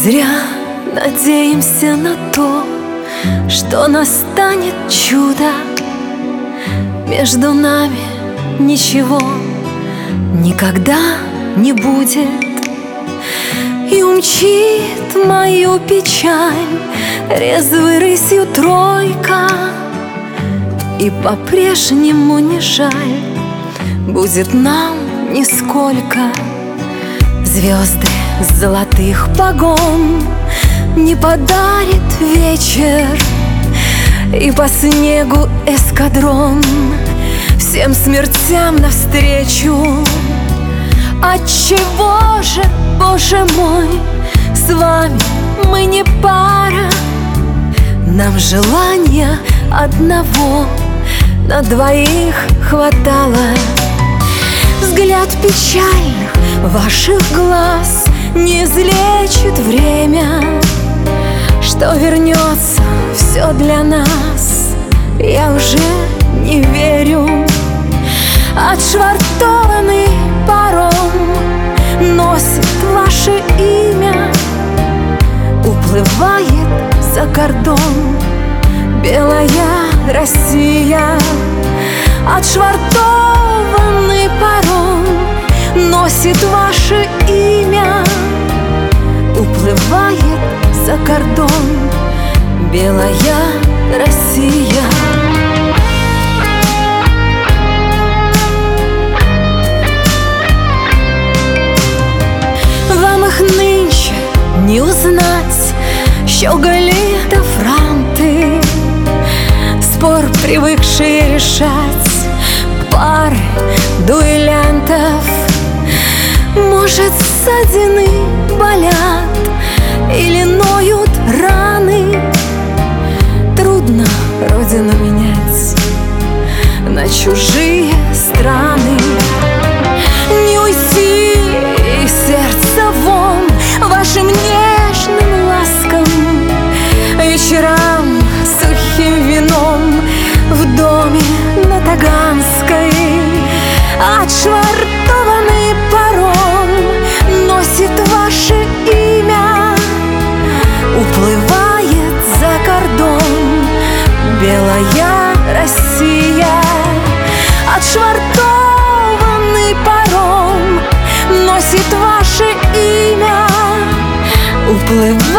Зря надеемся на то, что настанет чудо. Между нами ничего никогда не будет. И умчит мою печаль резвой рысью тройка, и по-прежнему не жаль будет нам нисколько. Звезды с золотых погон не подарит вечер, и по снегу эскадрон всем смертям навстречу. Отчего же, Боже мой, с вами мы не пара? Нам желания одного на двоих хватало. Взгляд печальных ваших глаз не излечит время, что вернется все для нас, я уже не верю. Отшвартованный паром носит ваше имя, уплывает за кордон белая Россия. Отшвартованный паром носит ваше имя, уплывает за кордон белая Россия. Вам их нынче не узнать, щеголи да франты, спор привыкшие решать пары дуэлянтов. Может, ссадины болят или ноют раны, трудно родину менять на чужие страны. Не уйти из сердца вон вашим нежным ласкам, вечерам сухим вином в доме на Таганской. Отшвартованный паром носит ваше имя, уплывает за кордон белая Россия. Отшвартованный паром носит ваше имя, уплывает